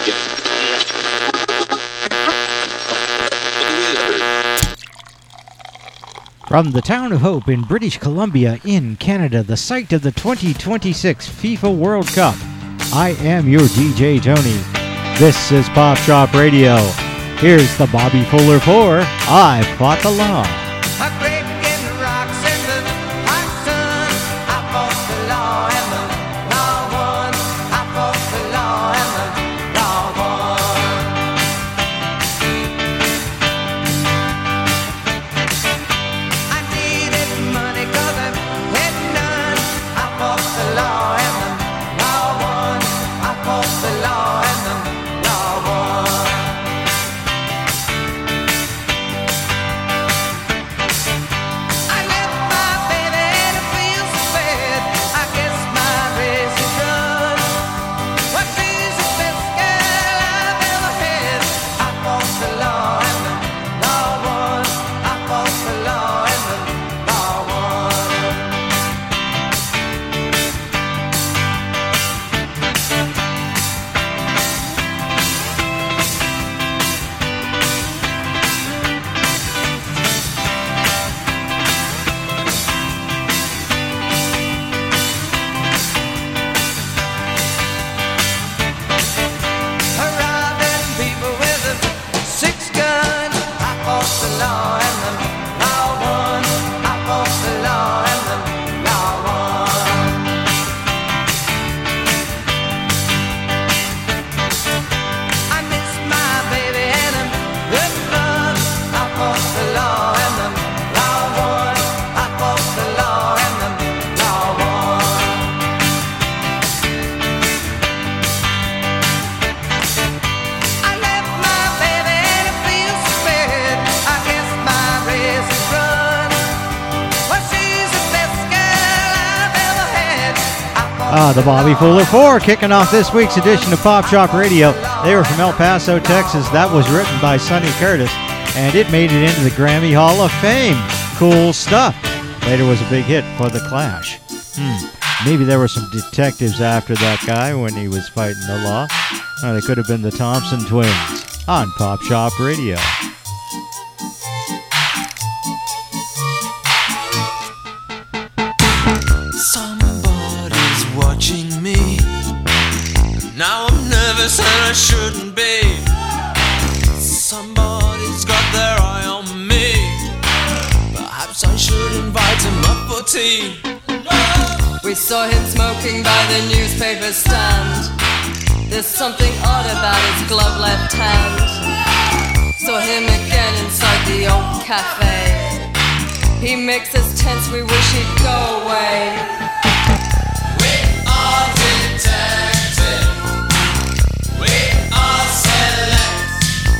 From the town of Hope in British Columbia in Canada, the site of the 2026 FIFA World Cup, I am your DJ Tony. This is Pop Shop Radio. Here's the Bobby Fuller 4, I Fought the Law. The Bobby Fuller 4 kicking off this week's edition of Pop Shop Radio. They were from El Paso, Texas. That was written by Sonny Curtis, and it made it into the Grammy Hall of Fame. Cool stuff. Later was a big hit for The Clash. Maybe there were some detectives after that guy when he was fighting the law. They could have been the Thompson Twins on Pop Shop Radio. And I shouldn't be. Somebody's got their eye on me. Perhaps I should invite him up for tea. We saw him smoking by the newspaper stand. There's something odd about his glove left hand. Saw him again inside the old cafe. He makes us tense, we wish he'd go away. We are detectives. We are select.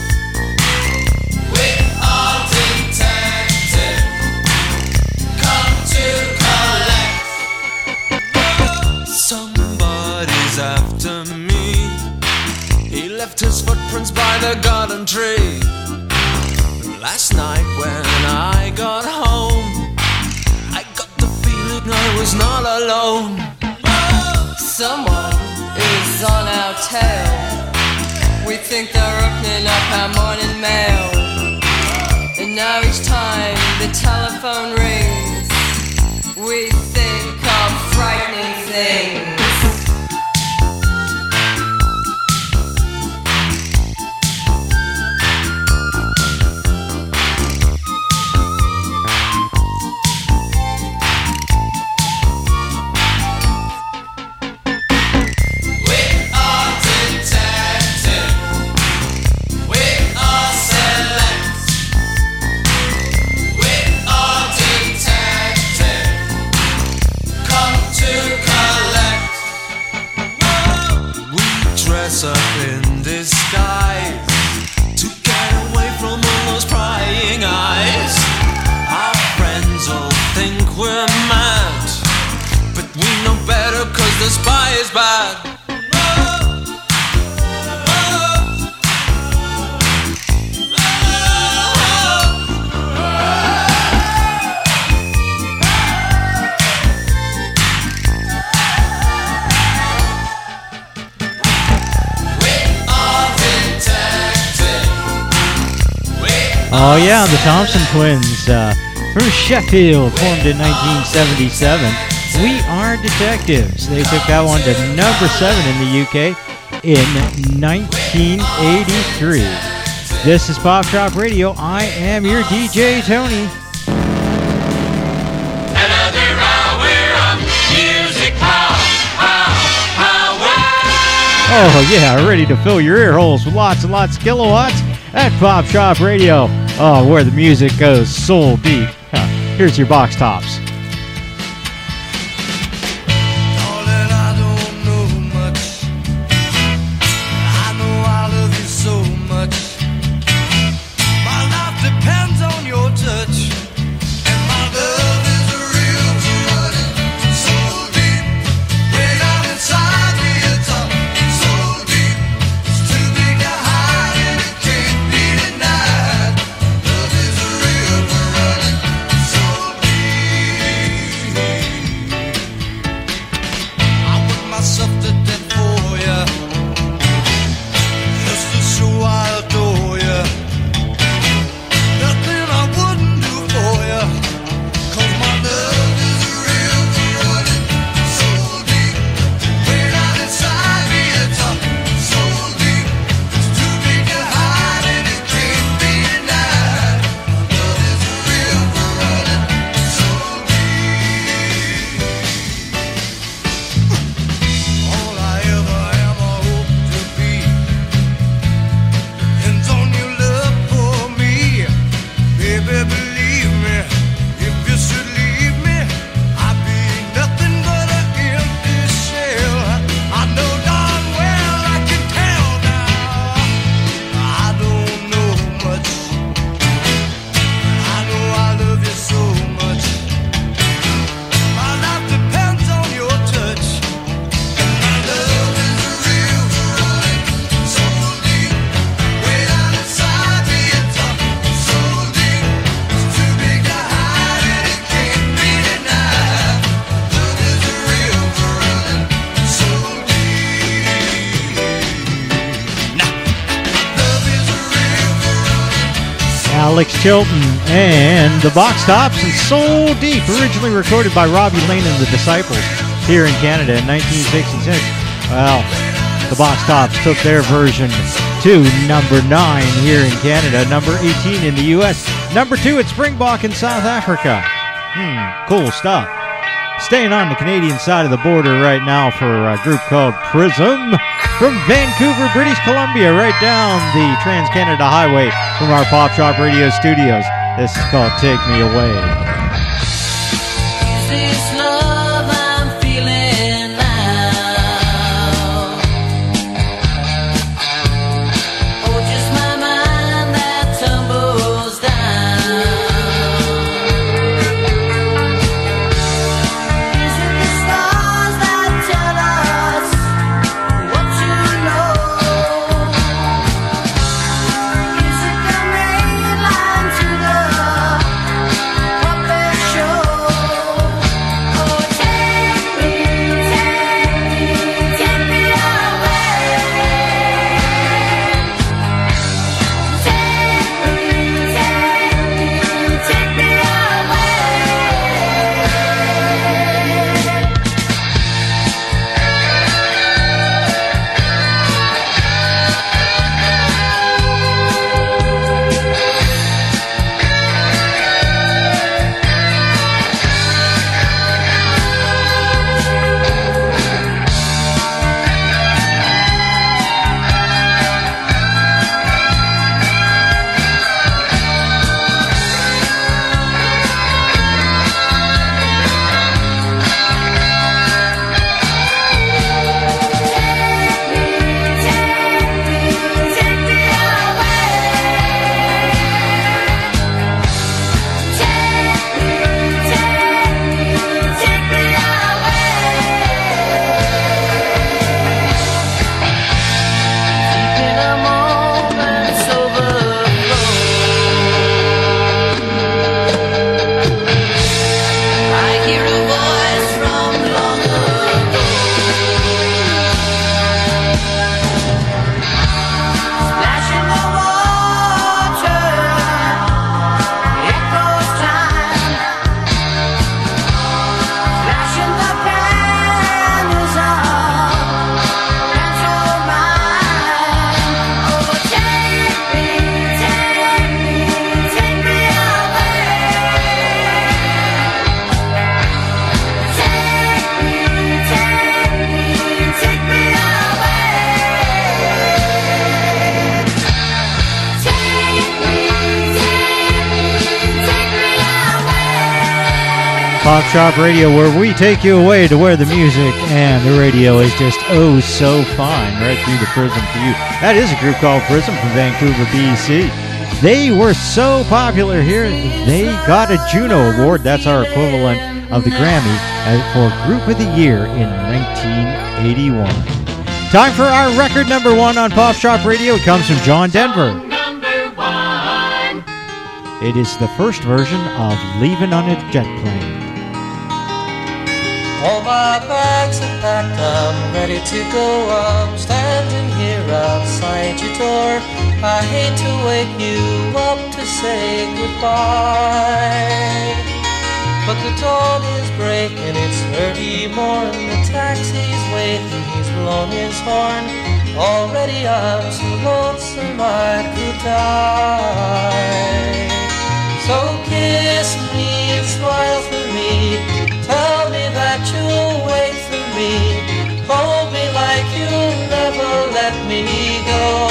We are detective. Come to collect. Somebody's after me. He left his footprints by the garden tree. Last night when I got home, I got the feeling I was not alone. Someone is on our tail. We think they're opening up our morning mail. And now each time the telephone rings, we think of frightening things. Come to collect. Oh yeah, the Thompson Twins from Sheffield, formed in 1977. We Are Detectives. They took that one to number 7 in the UK in 1983. This is Pop Shop Radio. I am your DJ, Tony. Another hour of music power. Oh yeah, ready to fill your ear holes with lots and lots of kilowatts at Pop Shop Radio. Oh, where the music goes soul deep. Here's your Box Tops. Alex Chilton and the Box Tops and Soul Deep, originally recorded by Robbie Lane and the Disciples here in Canada in 1966. Well, the Box Tops took their version to number 9 here in Canada, number 18 in the U.S., number 2 at Springbok in South Africa. Cool stuff. Staying on the Canadian side of the border right now for a group called Prism from Vancouver, British Columbia, right down the Trans-Canada Highway from our Pop Shop Radio studios. This is called Take Me Away. Is this love I'm feeling now? Or just my mind that tumbles down? Is it the stars that tell us what to know? Is it the main line to the puppet show? Pop Shop Radio, where we take you away to where the music and the radio is just oh so fine, right through the prism for you. That is a group called Prism from Vancouver, BC. They were so popular here, they got a Juno Award. That's our equivalent of the Grammy for Group of the Year in 1981. Time for our record number one on Pop Shop Radio. It comes from John Denver. It is the first version of Leaving on a Jet Plane. All my bags are packed, I'm ready to go. I'm standing here outside your door. I hate to wake you up to say goodbye, but the dawn is breaking, it's early morning. The taxi's waiting, he's blown his horn. Already I'm so lonesome I could die. So kiss me and smile for me, tell me that you'll wait for me, hold me like you'll never let me go.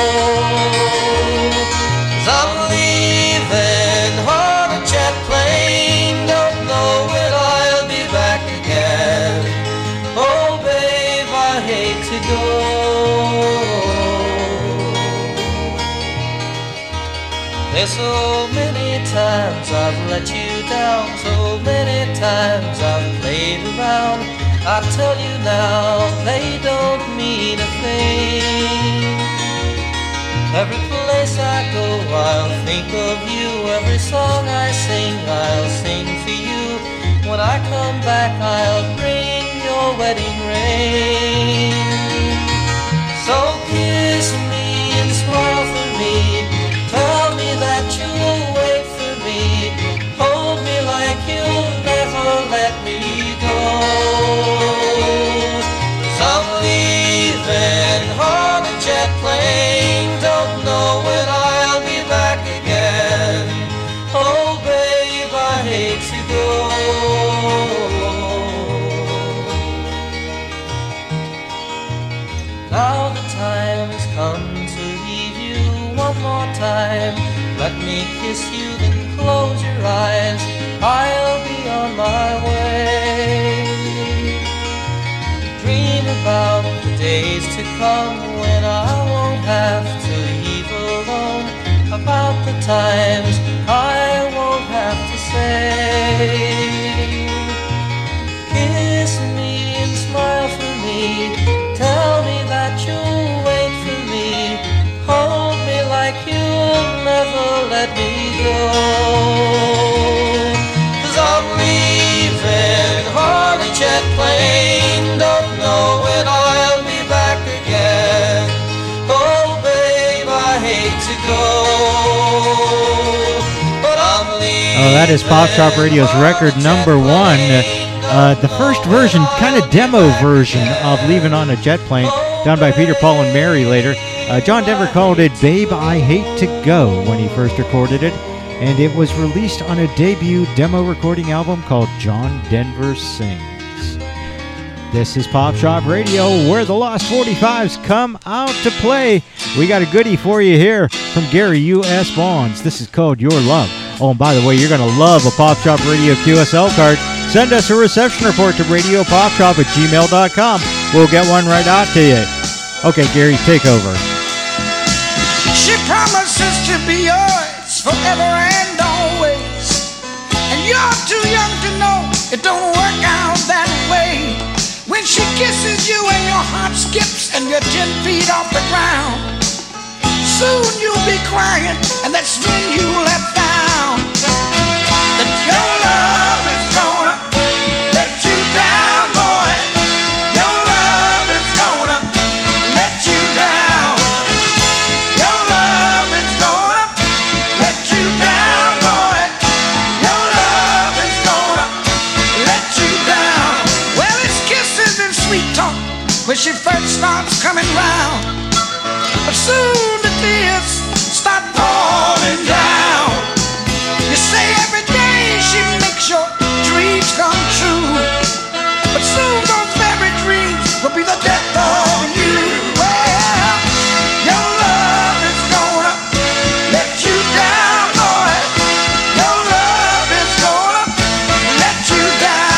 'Cause I'm leaving on a jet plane, don't know when I'll be back again. Oh babe, I hate to go. There's so many times I've let you down, so many times I've played around. I tell you now, they don't mean a thing. Every place I go, I'll think of you. Every song I sing, I'll sing for you. When I come back, I'll bring your wedding ring. So kiss me and smile for me, tell me that you'll wait for me, hold me like you'll never let me go. 'Cause I'm leaving on a jet plane, don't know when I'll be back again. Oh babe, I hate to go. Now the time has come to leave you one more time. Let me kiss you, then close your eyes, I'll be on my way. Dream about the days to come when I won't have to leave alone, about the times I won't have to say. Kiss me and smile for me, tell me that you'll wait for me, hold me like you'll never let me go. 'Cause I'm leaving on a jet plane, don't know when I'll be back again. Oh babe, I hate to go, but I'm leaving. Oh, that is Pop Shop Radio's record number one. The first version, kind of demo version of Leaving on a Jet Plane, done by Peter, Paul, and Mary later. John Denver called it Babe, I Hate to Go when he first recorded it, and it was released on a debut demo recording album called John Denver Sings. This is Pop Shop Radio, where the Lost 45s come out to play. We got a goodie for you here from Gary U.S. Bonds. This is called Your Love. Oh, and by the way, you're going to love a Pop Shop Radio QSL card. Send us a reception report to radiopopshop@gmail.com. We'll get one right out to you. Okay, Gary, take over. She promises to be yours forever and always, and you're too young to know it don't work out that way. When she kisses you and your heart skips and you're 10 feet off the ground, soon you'll be crying, and that's when you let down. That your love is gonna let you down, boy. Your love is gonna let you down. Your love is gonna let you down, boy. Your love is gonna let you down. Well, it's kisses and sweet talk when she first starts coming round, but soon the tears start falling down. You say every day she makes your dreams come true, but soon those very dreams will be the death of you. Well, your love is gonna let you down, boy. Your love is gonna let you down.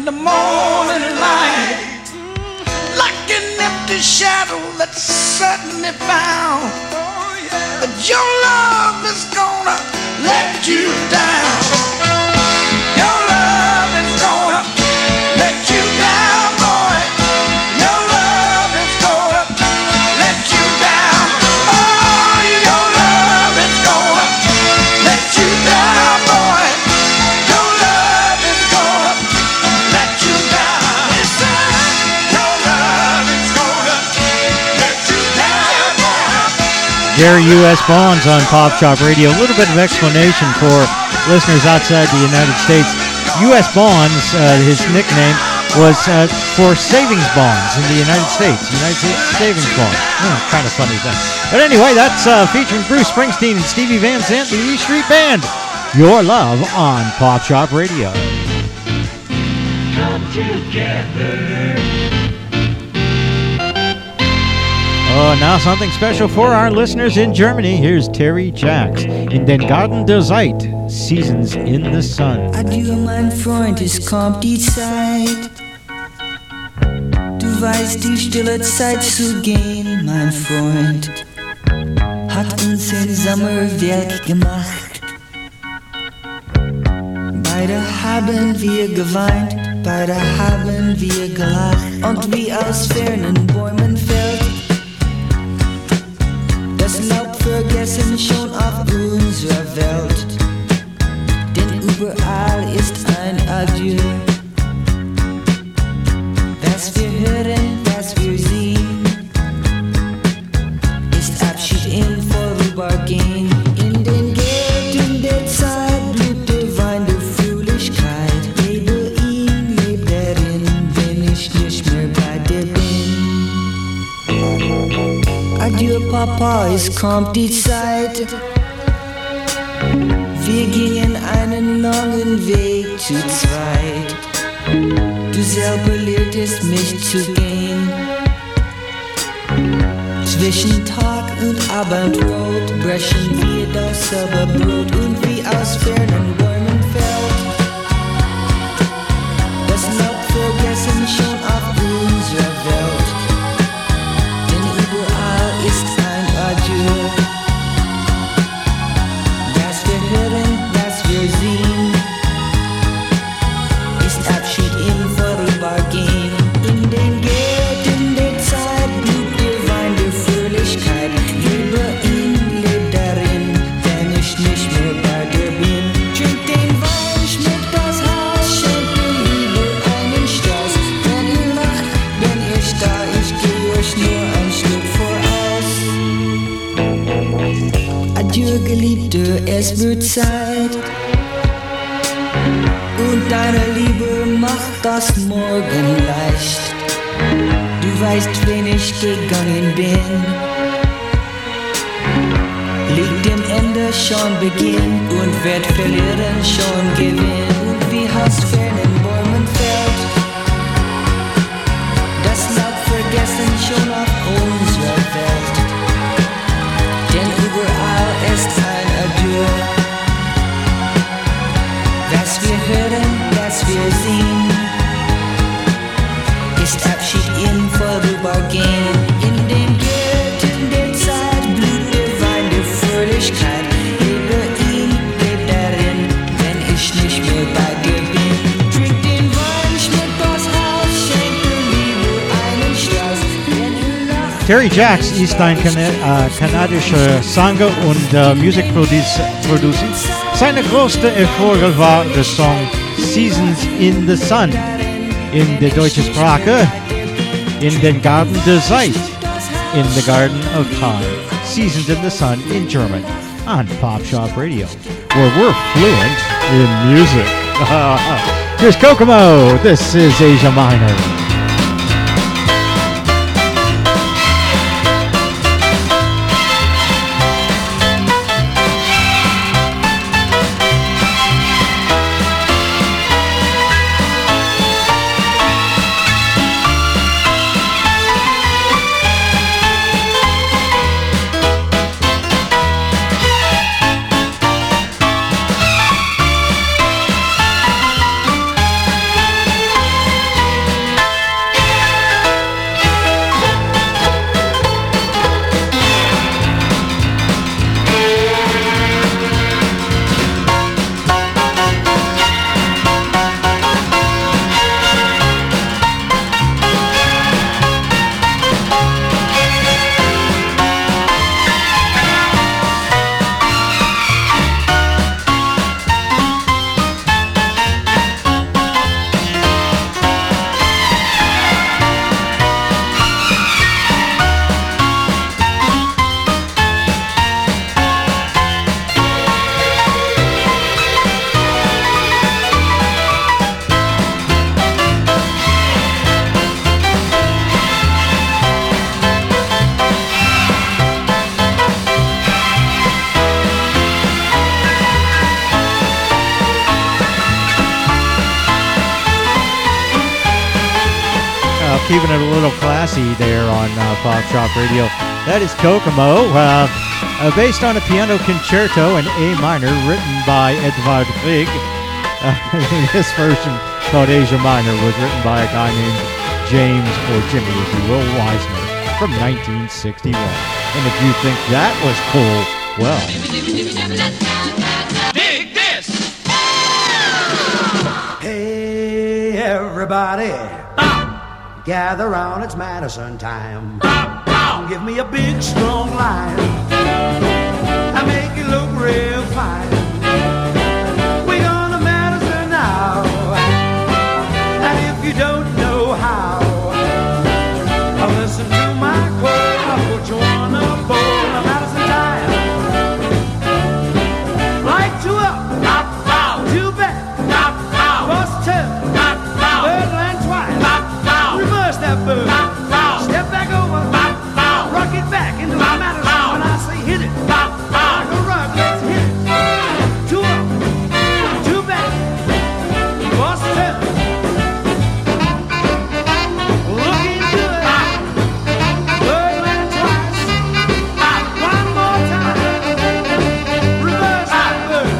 the morning light, like an empty shadow that's suddenly found. But your love is gonna let you down. Your love is gonna let you down, boy. Your love is gonna let you down. Oh, your love is gonna let you down, boy. Your love is gonna let you down. Listen, your love is gonna let you down, boy. Gary U.S. Bonds on Pop Shop Radio. A little bit of explanation for listeners outside the United States. U.S. Bonds, his nickname, was for savings bonds in the United States. United States savings bonds. Kind of funny thing. But anyway, that's featuring Bruce Springsteen and Stevie Van Zandt, the E Street Band. Your Love on Pop Shop Radio. Come together. Oh, now something special for our listeners in Germany. Here's Terry Jacks in Den Garten der Zeit, Seasons in the Sun. Adieu, mein Freund, es kommt die Zeit. Du weißt, die stille Zeit zu gehen, mein Freund, hat uns in Sommerwerk gemacht. Beide haben wir geweint, beide haben wir gelacht. Und wie aus fernen Bäumen fällt das Laub vergessen schon auf unserer Welt. Denn überall ist ein Adieu. Was wir hören, was wir sehen, ist Abschied im Vorübergehen. In den Gärten der Zeit blüht der Wein der Fröhlichkeit. Lebe ihn, leb darin, wenn ich nicht mehr bei dir bin. Adieu, Papa, es kommt die Zeit. Wir gingen einen langen Weg zu zweit. Du selber lehrtest mich zu gehen. Zwischen Tag und Abendrot brechen wir dasselbe Brot. Und wie aus fernen Bäumen fällt das Laub vergessen schon auf unserer Welt. Denn überall ist ein Adieu. Was wir hören, was wir sehen, ist Abschied im Vorübergehen. In den Gärten der Zeit blüht der Wein der Fröhlichkeit. Lebe ihn, leb darin, wenn ich nicht mehr bei dir bin. Trink den Wein, schmück das Haus, schenk mir Liebe einen Strauß. Wenn ihr lacht, bin ich da, ich geh euch nur ein Stück voraus. Adieu, Geliebte, es wird Zeit. Und deine Liebe macht das Morgen leicht. Du weißt, wen ich gegangen bin. Liegt dem Ende schon Beginn und wird verlieren schon Gewinn. Und wie aus fernen Bäumen fällt das Laub vergessen schon auf unserer Welt. Denn überall ist ein Adieu. Was wir hören, was wir sehen, ist Abschied im Vorübergehen. In den Gärten der Zeit blüht der Wein der Fröhlichkeit. Lebe ihn, leb darin, wenn ich nicht mehr bei dir bin. Trink den Wein, schmück das Haus, schenk der Liebe einen Strauß. Wenn ihr lacht, Terry Jacks ist ein kanadischer Sänger und Musikproduzent. Seine größte Erfolg war der Song Seasons in the Sun in der deutschen Sprache, in den Garten der Zeit, in the Garden of Time. Seasons in the Sun in German on Pop Shop Radio, where we're fluent in music. Here's Kokomo. This is Asia Minor. keeping it a little classy there on Pop Shop Radio. That is Kokomo, based on a piano concerto in A minor written by Edvard Grieg. This version, called Asia Minor, was written by a guy named James, or Jimmy, if you will, Wiseman, from 1961. And if you think that was cool, well... Dig this! Hey, everybody, gather round, it's Madison time. Give me a big, strong line. I make it look real fine. We're gonna Madison now. And if you don't know how, listen to my call. I'll put you on a bowl of Madison time. Light two up, two back, bust two, birdland twice, reverse that bird, step back over, rock it back into the Madison. When I say hit it, like a rug, let's hit it. Two up, two back, bust two. Looking good, birdland twice, one more time, reverse that bird.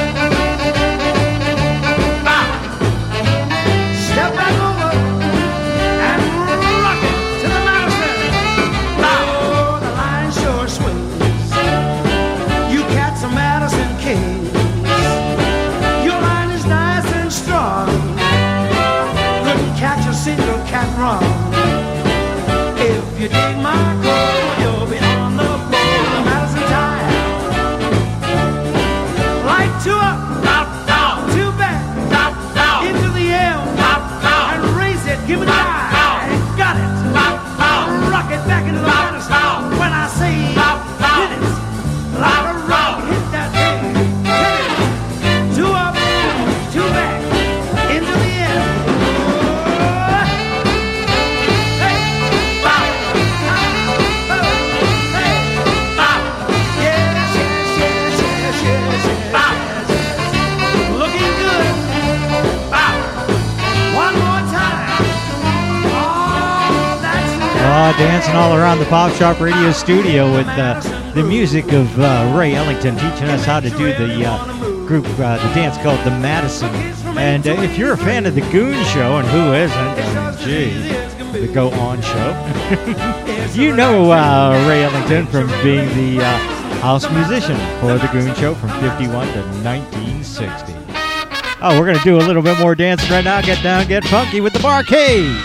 Step back over and rock it to the Madison. Oh, the line sure swings. You cats are Madison kings. Your line is nice and strong. Couldn't catch a single cat wrong. If you dig my call, you'll be on the bowl of Madison time. Light two up, two back, into the air, and raise it, give it a try. Got it. Rock it back into the Madison. When I say hit it, like a rock, hit that thing. Hit it. Two up, two back, into the air. Hey, yes. Looking good. One more time. Oh, that's dancing all around the Pop Shop Radio studio with the music of Ray Ellington teaching us how to do the group, the dance called the Madison. And if you're a fan of the Goon Show, and who isn't, the Go On Show, you know Ray Ellington from being the house musician for the Goon Show from 51 to 1960. Oh, we're going to do a little bit more dancing right now. Get down, get funky with the Bar-Kays.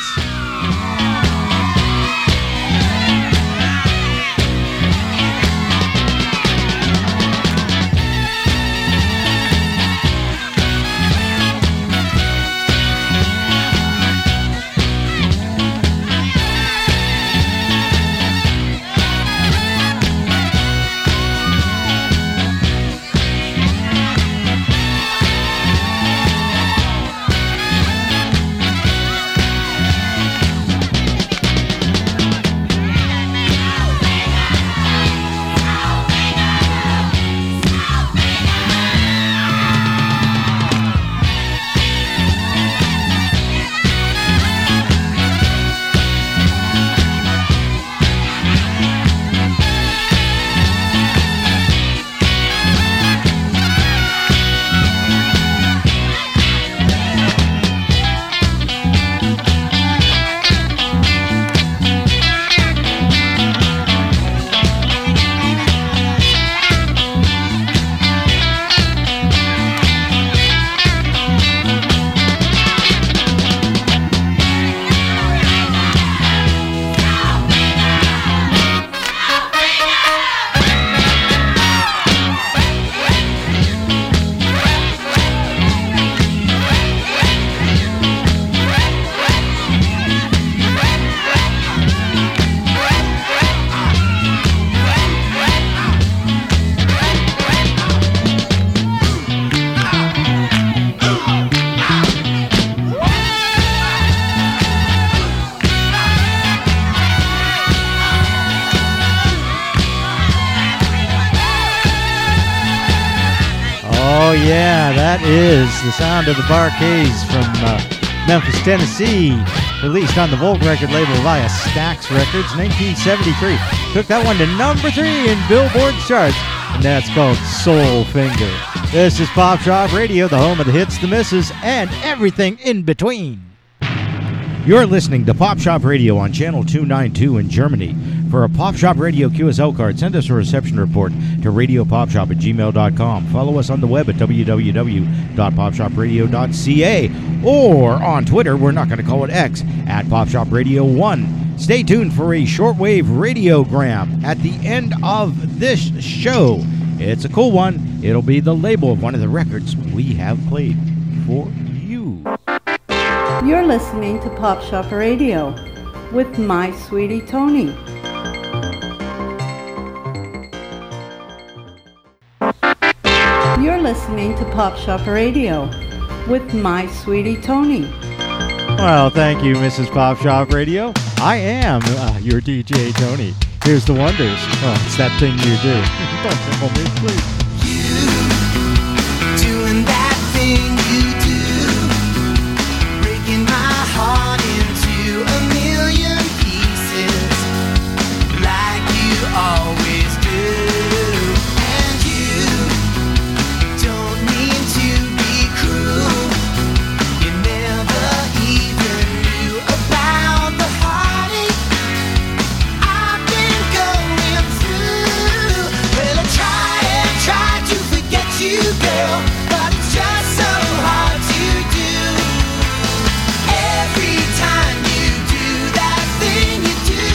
Oh yeah, that is the sound of the Bar-Kays from Memphis, Tennessee. Released on the Volt record label via Stax Records, 1973. Took that one to number 3 in Billboard charts, and that's called Soul Finger. This is Pop Shop Radio, the home of the hits, the misses, and everything in between. You're listening to Pop Shop Radio on Channel 292 in Germany. For a Pop Shop Radio QSL card, send us a reception report to radiopopshop@gmail.com. Follow us on the web at www.popshopradio.ca or on Twitter, we're not going to call it X, at PopShopRadio1. Stay tuned for a shortwave radiogram at the end of this show. It's a cool one. It'll be the label of one of the records we have played for you. You're listening to Pop Shop Radio with my sweetie Tony. You're listening to Pop Shop Radio with my sweetie Tony. Well, thank you, Mrs. Pop Shop Radio. I am your DJ Tony. Here's the Wonders. Oh, it's that thing you do. Don't tickle me, please. You doing that thing you do, breaking my heart into a million pieces, like you always do. And you don't mean to be cruel. You never even knew about the heartache I've been going through. Well, I try to forget you, girl, but it's just so hard to do. Every time you do that thing you do,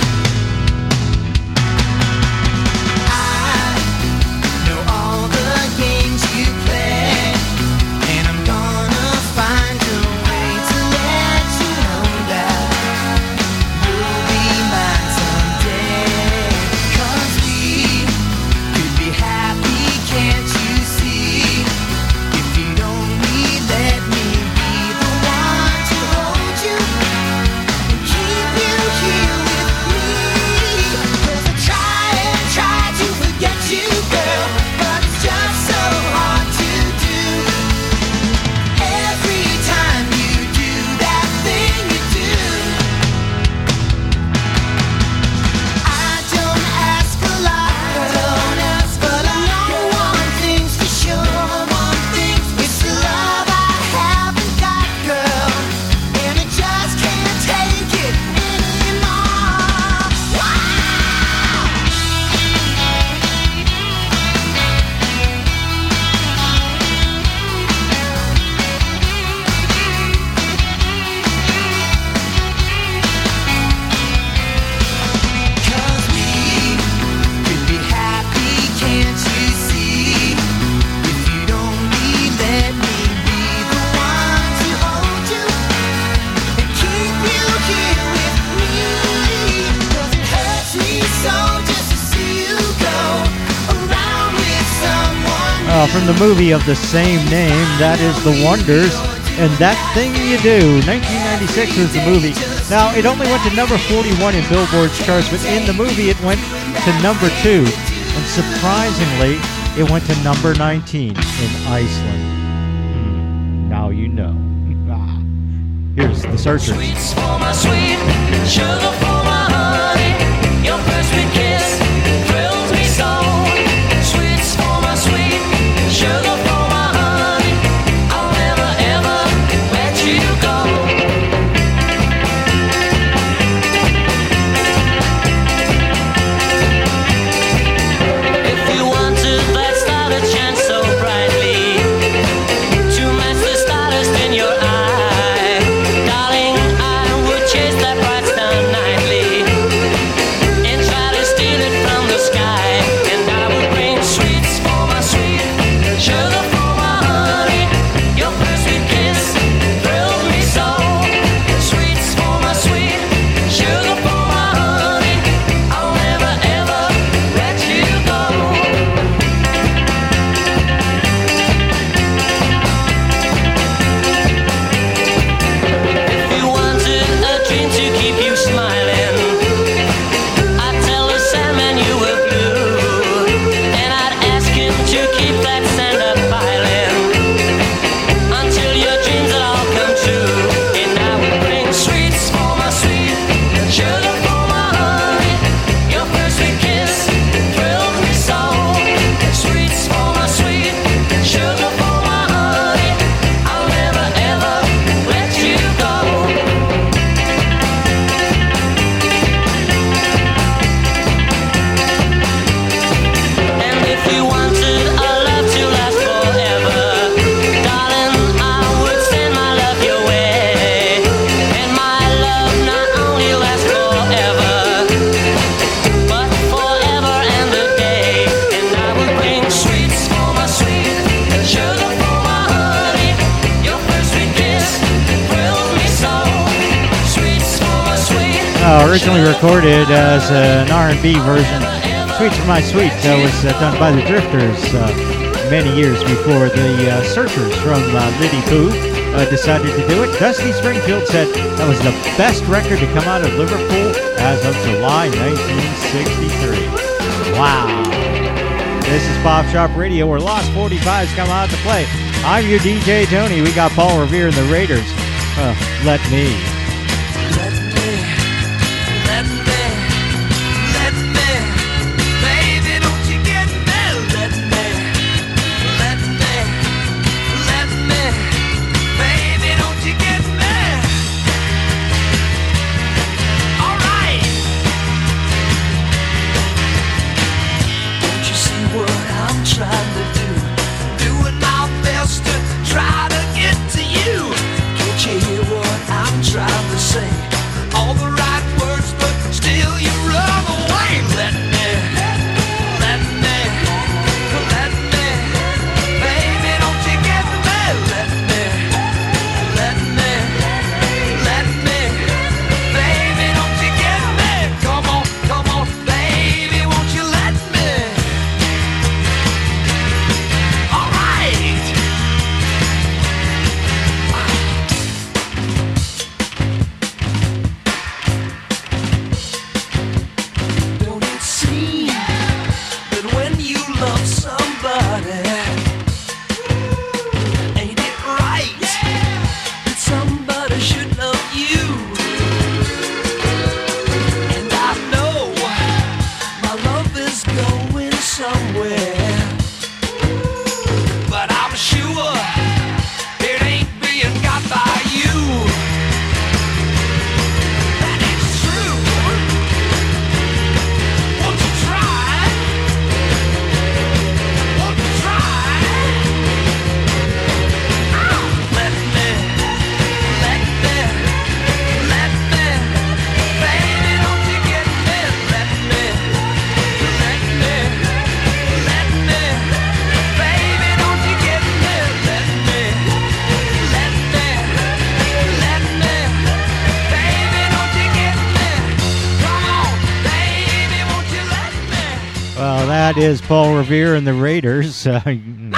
I know all the games you play, and I'm gonna find a way to let you know that you'll be mine someday. 'Cause we could be happy, can't you see? If you'd only let me be the one to hold you and keep you here with me. 'Cause I try to forget you, girl, but it's just so hard to do. Every time you do that thing you do, I don't ask a lot, but I know one thing's for sure. One thing's it's the love I haven't got, girl, and I just can't take it anymore. Wow! Cause we could be happy, can't you see? If you'd only let me be the one to hold you and keep you here with me. 'Cause it hurts me so just to see you go around with someone From the movie of the same name, that is The Wonders, and That Thing You Do. 1996 was the movie. Now, it only went to number 41 in Billboard's charts, but in the movie it went to number 2. And surprisingly, it went to number 19 in Iceland. Now you know. Here's The Searchers. Sweets for my sweet, sugar for my honey. Your first sweet kiss thrills me so. Sweets for my sweet, sugar for my honey. I'll never ever let you go. If you wanted that start a chance so brightly to match the stardust in your eye, darling, I would chase that bright star nightly. originally recorded as an R&B version. Sweets for My Sweet was done by the Drifters many years before the Searchers from Liddy Pooh decided to do it. Dusty Springfield said that was the best record to come out of Liverpool as of July 1963. Wow. This is Pop Shop Radio, where Lost 45s come out to play. I'm your DJ Tony. We got Paul Revere and the Raiders. Let me. That is Paul Revere and the Raiders. Yeah,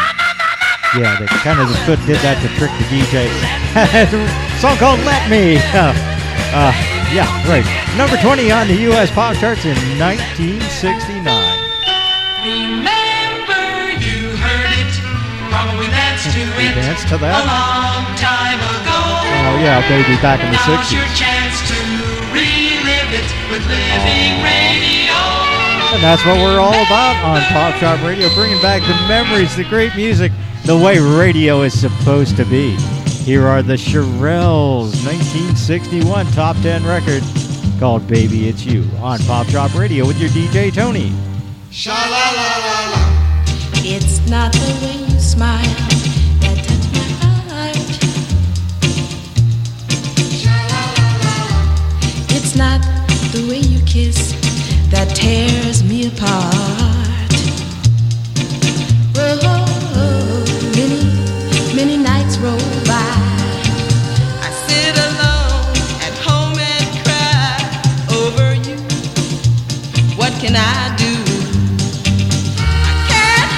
the kind of the foot did that to trick the DJ. Song called Let Me. Yeah, right. Number 20 on the U.S. pop charts in 1969. Remember, you heard it. Probably danced to it. Danced to that? A long time ago. Oh, yeah, baby, back in the 60s. Now's your chance to relive it with Living Radio. And that's what we're all about on Pop Shop Radio, bringing back the memories, the great music, the way radio is supposed to be. Here are the Shirelles' 1961 top 10 record called Baby It's You on Pop Shop Radio with your DJ Tony. Sha-la-la-la-la. It's not the way you smile that touches my heart. Sha-la-la-la-la. It's not the way you kiss that tears me apart. Many nights roll by. I sit alone at home and cry over you. What can I do? I can't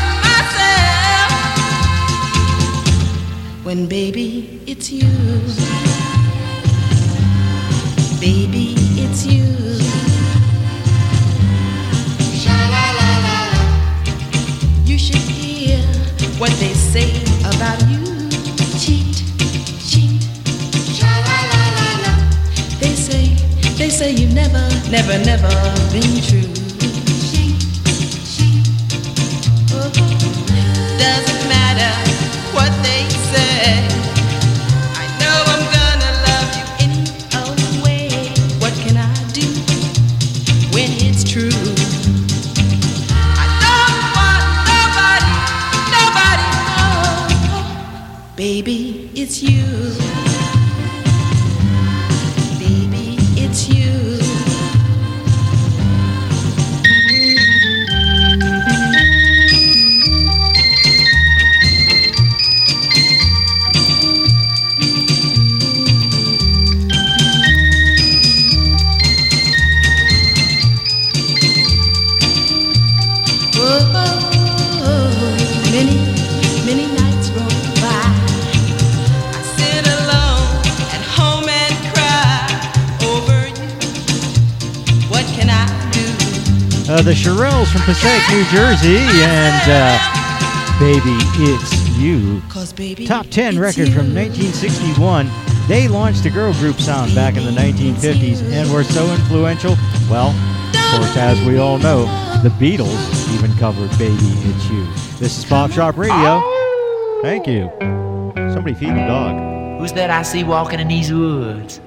help myself when baby it's you. Baby it's you. You should hear what they say about you. Cheat, cheat. They say you've never been true. Oh, doesn't matter what they say. I know I'm gonna love you any old way. What can I do when it's true? Baby, it's you. Baby, it's you. The Shirelles from Passaic, New Jersey, and Baby It's You. Top 10 record from 1961. They launched a girl group sound back in the 1950s and were so influential. Well, of course, as we all know, the Beatles even covered Baby It's You. This is Pop Shop Radio. Thank you. Somebody feed the dog. Who's that I see walking in these woods?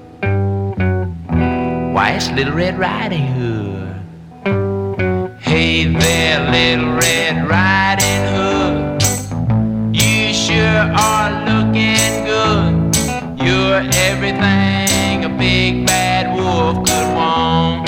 Why, it's Little Red Riding Hood. Hey there, Little Red Riding Hood. You sure are looking good. You're everything a big bad wolf could want.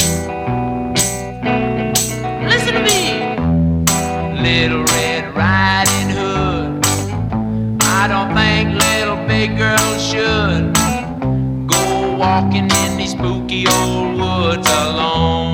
Listen to me, Little Red Riding Hood. I don't think little big girls should go walking in these spooky old woods alone.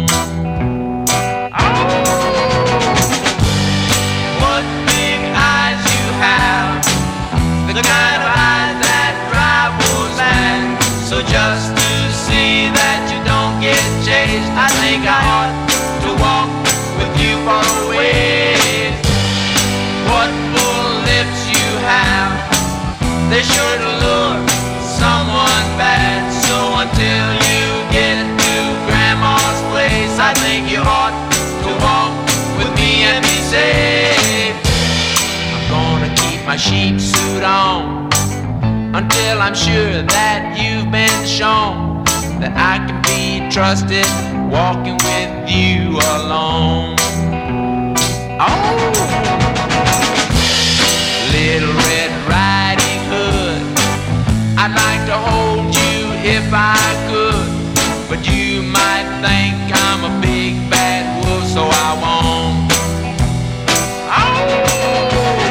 Oh, what big eyes you have, the kind of eyes that drive wolves mad. So just to see that you don't get chased, I think I ought to walk with you for a ways. What full lips you have, they sure to lure someone bad. So until you get to Grandma's place, I think you ought to walk with me and be safe. I'm gonna keep my sheep suit on until I'm sure that you've been shown that I can be trusted walking with you alone. Oh, Little Red Riding Hood, I'd like to hold you if I could, but you might think I'm a big bad wolf, so I won't. Oh,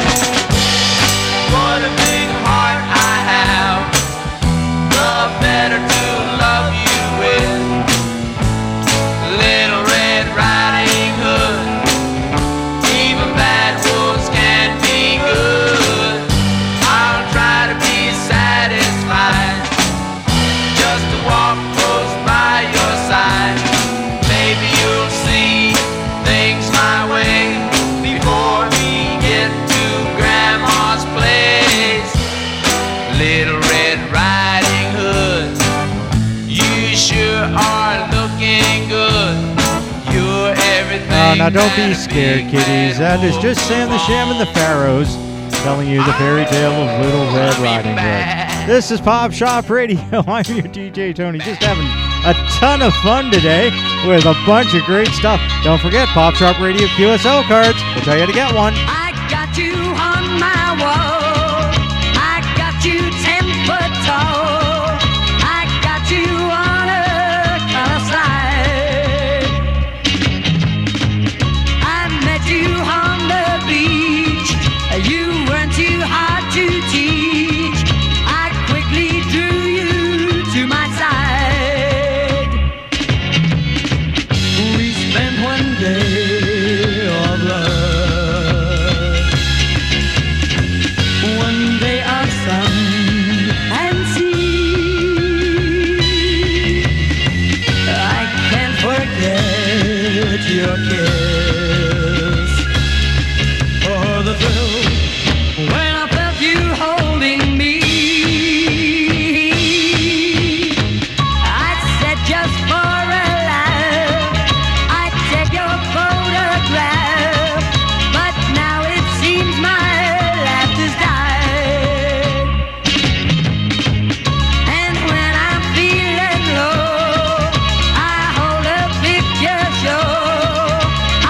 what a big heart I have, the better to love you with. Little Red Riding Hood, even bad wolves can be good. I'll try to be satisfied just to walk close by your side. Maybe you'll see things my way before we get to Grandma's place. Little Red Riding Hood, you sure are looking good. You're everything. Now don't be scared, kiddies. That is just Sam the Sham and the Pharaohs telling you the fairy tale of Little Red Riding Hood. This is Pop Shop Radio. I'm your DJ Tony, just having a ton of fun today with a bunch of great stuff. Don't forget Pop Shop Radio QSL cards. We'll tell you to get one. I got you on my wall. I got you 10 foot tall. I got you on a color slide. I met you on the beach. You weren't too hard to teach. I quickly drew you to my side. We spent one day of love, one day of sun and sea. I can't forget your kiss or the thrill when I felt you holding me. I said just for a laugh I'd take your photograph, but now it seems my laughter's died. And when I'm feeling low, I hold a picture show.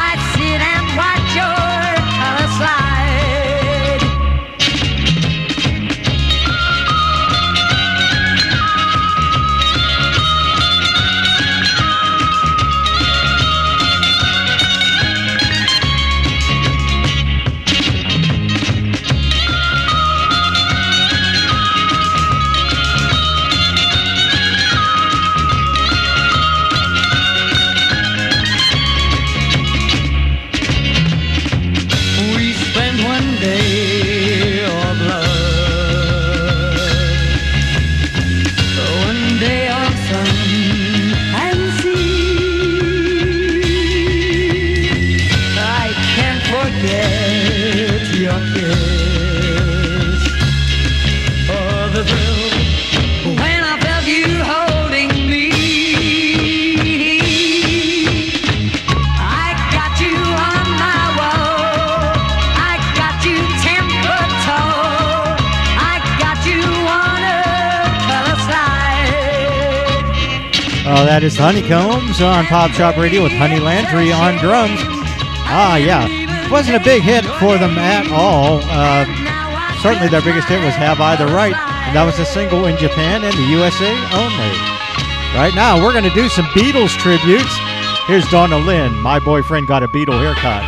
That is Honeycombs on Pop Shop Radio with Honey Landry on drums. Yeah. It wasn't a big hit for them at all. Certainly their biggest hit was Have I the Right, and that was a single in Japan and the USA only. Right now, we're going to do some Beatles tributes. Here's Donna Lynn, My Boyfriend Got a Beatle Haircut.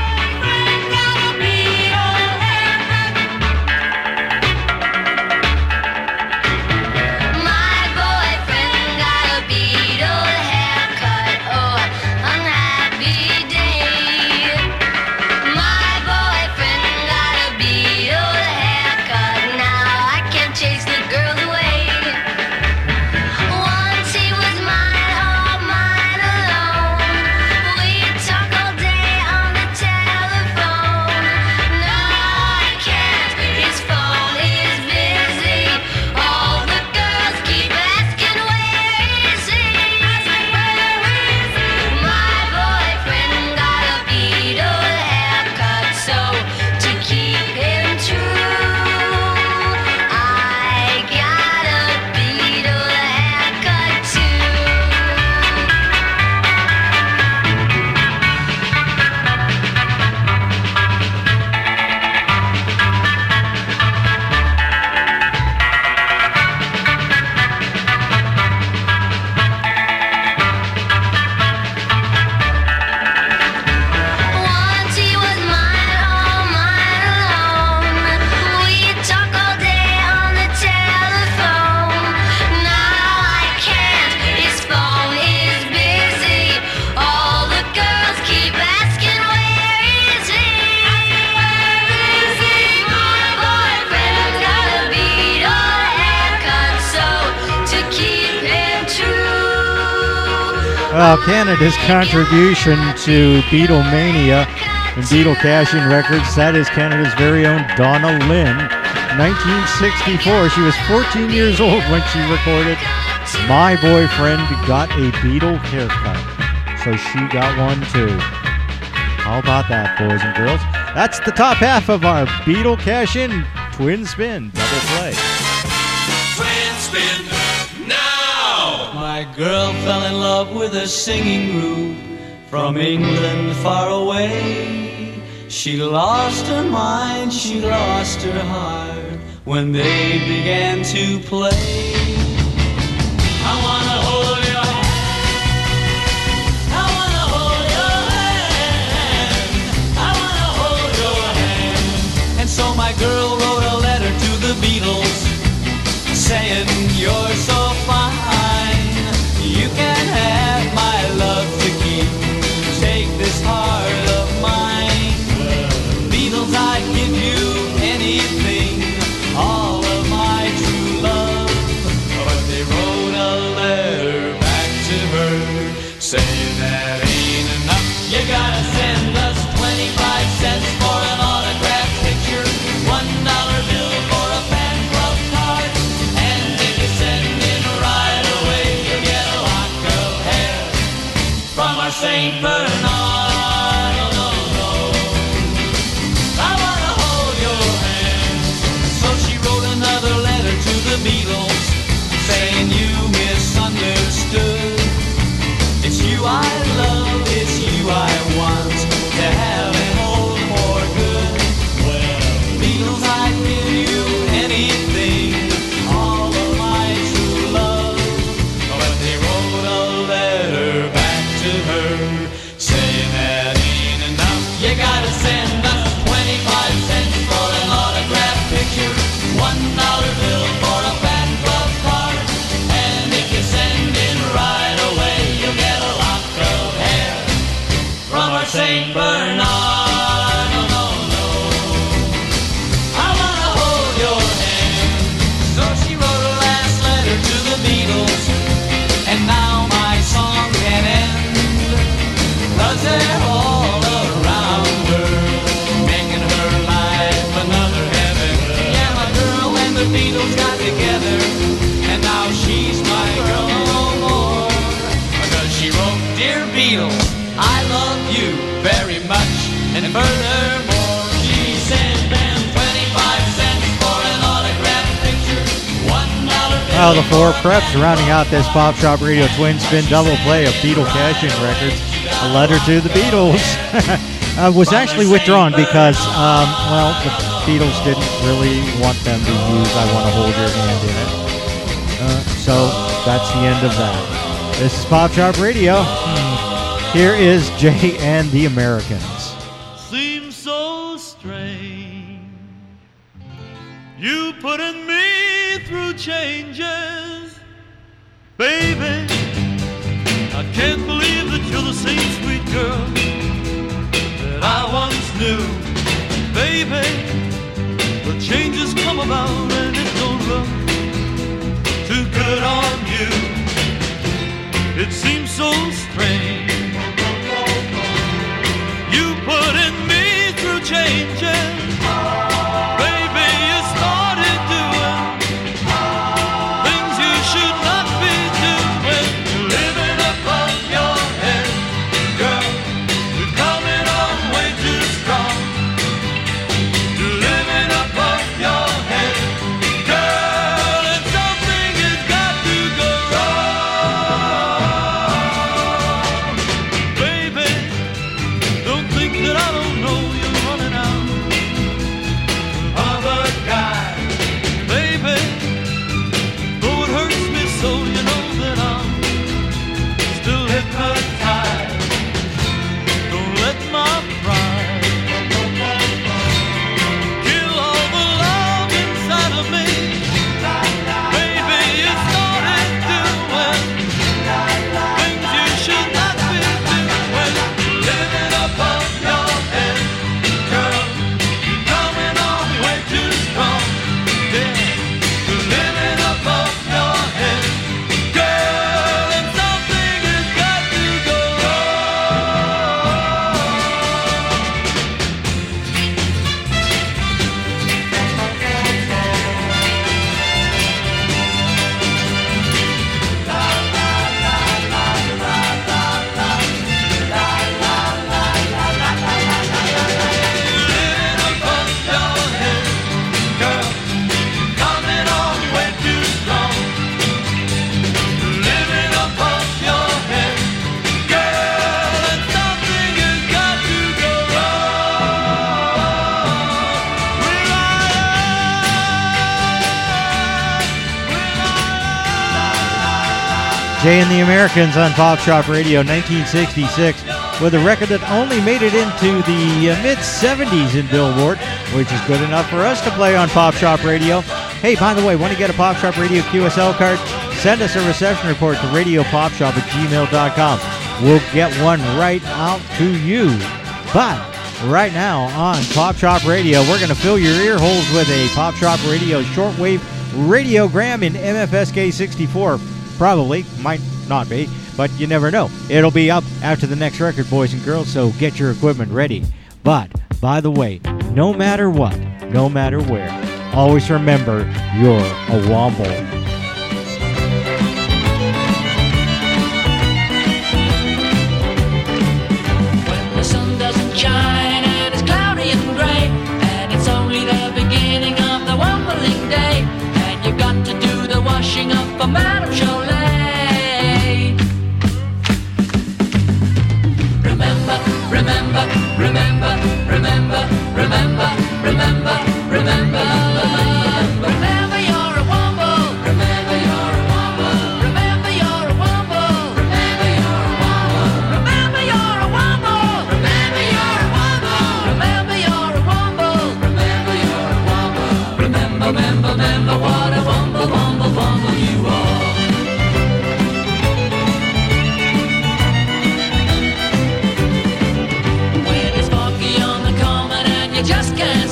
Well, Canada's contribution to Beatlemania and Beatle cash-in records, that is Canada's very own Donna Lynn. 1964, she was 14 years old when she recorded My Boyfriend Got a Beatle Haircut. So she got one too. How about that, boys and girls? That's the top half of our Beatle cash-in twin spin double play. Twin spin now! My girl fell in love with a singing group from England far away. She lost her mind, she lost her heart when they began to play. I wanna hold your hand, I wanna hold your hand, I wanna hold your hand. And so my girl wrote a letter to the Beatles saying, you're so fine, you can have my love to keep, take this heart of mine. Beatles, I'd give you anything, all of my true love. But they wrote a letter back to her saying that ain't enough. You gotta send us 25 cents for an autographed picture, $1 bill for a fan club card, and if you send in right away, you'll get a lock of hair from our St. Bernard. I wanna hold your hand. So she wrote another letter to the Beatles saying you misunderstood. It's you I love, it's you I want to have and hold for good. Well, Beatles, I'd give you anything, all of my true love. But they wrote a letter back to her saying that ain't enough. You gotta send us 25 cents for an autographed picture, $1 bill for a fan club card, and if you send in right away, you'll get a lock of hair from our St. Bernard. No, no, no. I wanna hold your hand. So she wrote a last letter to the Beatles, and now my song can end, 'cause they're all around her, making her life another heaven. Yeah, my girl and the Beatles got together, and now she's my girl no more, because she wrote, Dear Beatles, I love you very much, and furthermore, she sent them 25 cents for an autographed picture, $1 bill Well, the four preps rounding out this Pop Shop Radio twin spin double play of Beatle cash-in records. A Letter to the Beatles was actually withdrawn because, the Beatles didn't really want them to use I Want to Hold Your Hand in it. So that's the end of that. This is Pop Shop Radio. Here is Jay and the Americans. Seems so strange, you putting me through changes, baby. I can't believe that you're the same sweet girl that I once knew, baby. The changes come about and it don't look too good on you. It seems so strange, you putting me through changes, baby. You started doing things you should not be doing. You're living above your head, girl. You're coming on way too strong. You're living above your head, girl, and something has got to go wrong. Baby, don't think that I don't know you're running out to other guys. Baby, though it hurts me so, you know that I'm still hypnotized. Don't let my pride kill all the love inside of me. Baby, you started doing things you should not be doing. Living above your head, girl. You're coming on way too strong. Yeah, you're living above your head, girl, and something has got to go Jay and the Americans on Pop Shop Radio, 1966, with a record that only made it into the mid-70s in Billboard, which is good enough for us to play on Pop Shop Radio. Hey, by the way, want to get a Pop Shop Radio QSL card? Send us a reception report to radiopopshop@gmail.com. We'll get one right out to you. But right now on Pop Shop Radio, we're going to fill your ear holes with a Pop Shop Radio shortwave radiogram in MFSK 64. Probably, might not be, but you never know. It'll be up after the next record, boys and girls, so get your equipment ready. But, by the way, no matter what, no matter where, always remember you're a Womble. When the sun doesn't shine and it's cloudy and gray, and it's only the beginning of the wombling day, and you've got to do the washing up for Madame Cholet. Remember, remember, remember, remember, remember, remember, remember. Remember you're a womble. Remember you're a womble. Remember you're a womble. Remember you're a womble. Remember you're a womble. Remember you're a womble. Remember you're a womble. Remember you're a womble. Remember, remember, remember what a womble, womble, womble you are. When it's foggy on the common and you just can't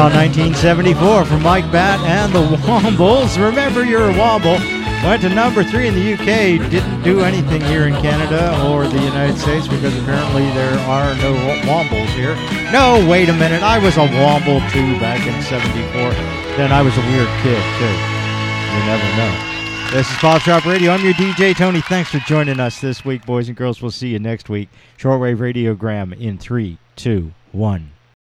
Now 1974 from Mike Batt and the Wombles. Remember You're a Womble. Went to number 3 in the UK. Didn't do anything here in Canada or the United States because apparently there are no Wombles here. No, wait a minute. I was a Womble too back in 74. Then I was a weird kid too. You never know. This is Pop Shop Radio. I'm your DJ, Tony. Thanks for joining us this week, boys and girls. We'll see you next week. Shortwave Radiogram in 3, 2, 1.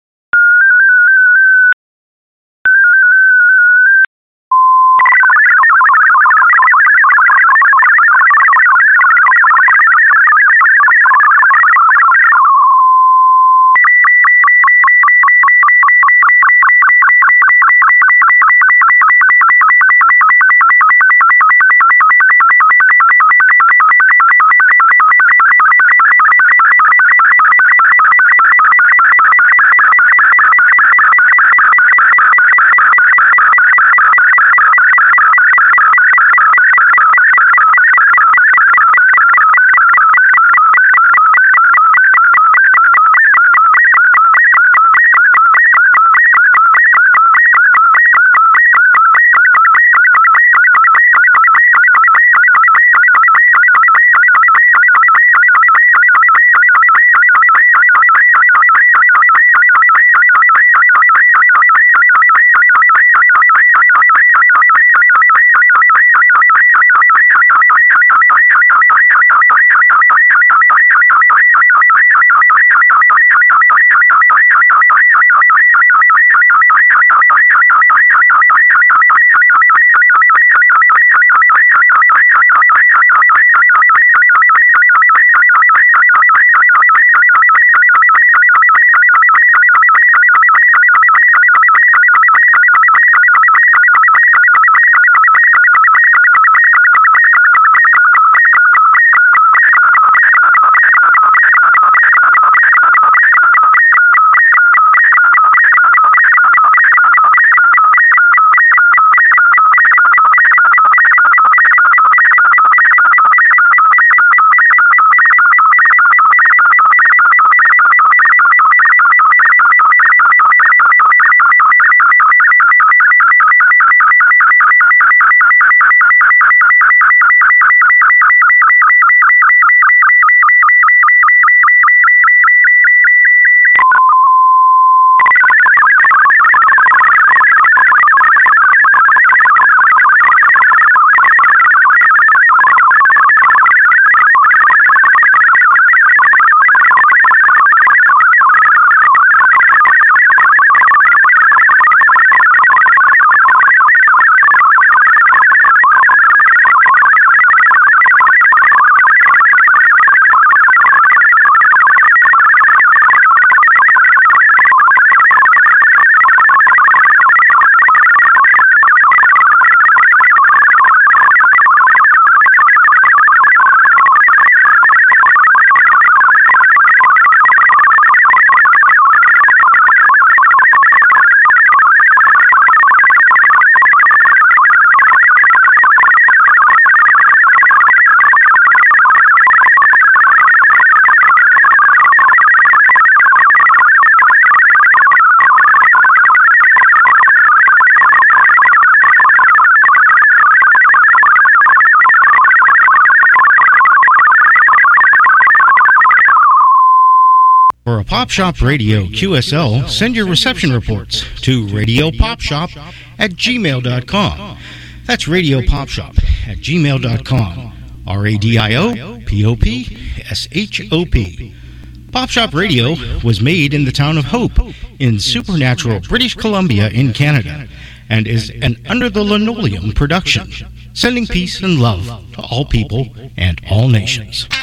For a Pop Shop Radio QSL, send your reception reports to radiopopshop@gmail.com. That's radiopopshop@gmail.com. RADIOPOPSHOP. Pop Shop Radio was made in the town of Hope in supernatural British Columbia in Canada and is an Under the Linoleum production, sending peace and love to all people and all nations.